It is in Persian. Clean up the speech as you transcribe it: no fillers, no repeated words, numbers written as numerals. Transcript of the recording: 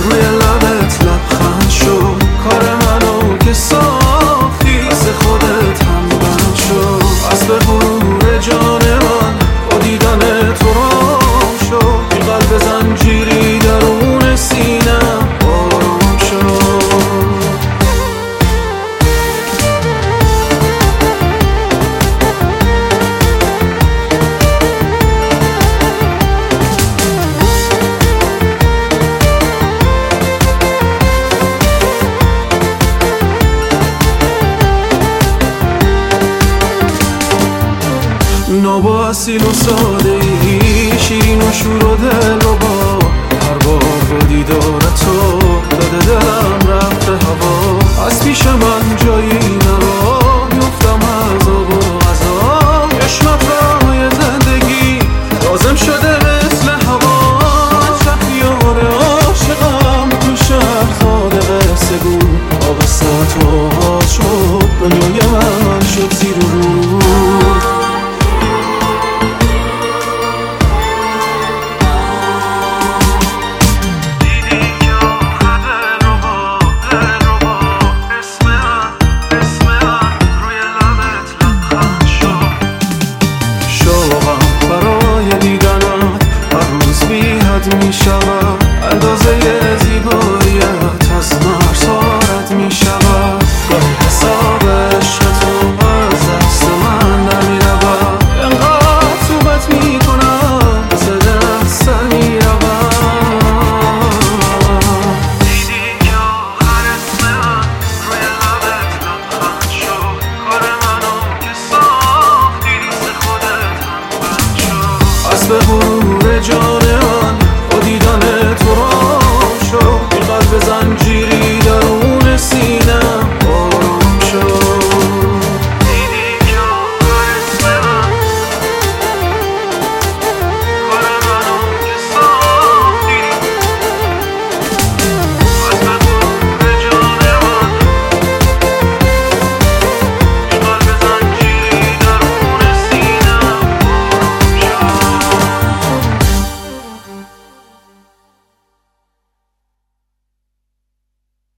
روی لبت لبخند شد، کار منو که ساختی ز خودت هم بند شد. از به غرور جان من با دیدن تو رام شد، این قلب زنجیری درون سینم آرام شد. نابا اصیل و ساده ای، شیرین و شور و دل و با هر بار با دیدار تو داده دلم رفته هوا. از پیش من جایی نرا، میفتم از آب و غذا. چشمت راه زندگی لازم شده مثل هوا. من شهریار عاشقم تو شهرزاد قصه گو، آب ساعت و آغاز شد، دنیای من شد زیر و رو. برای دیدنت هر روز بی حد می شود، اندازه زیبایی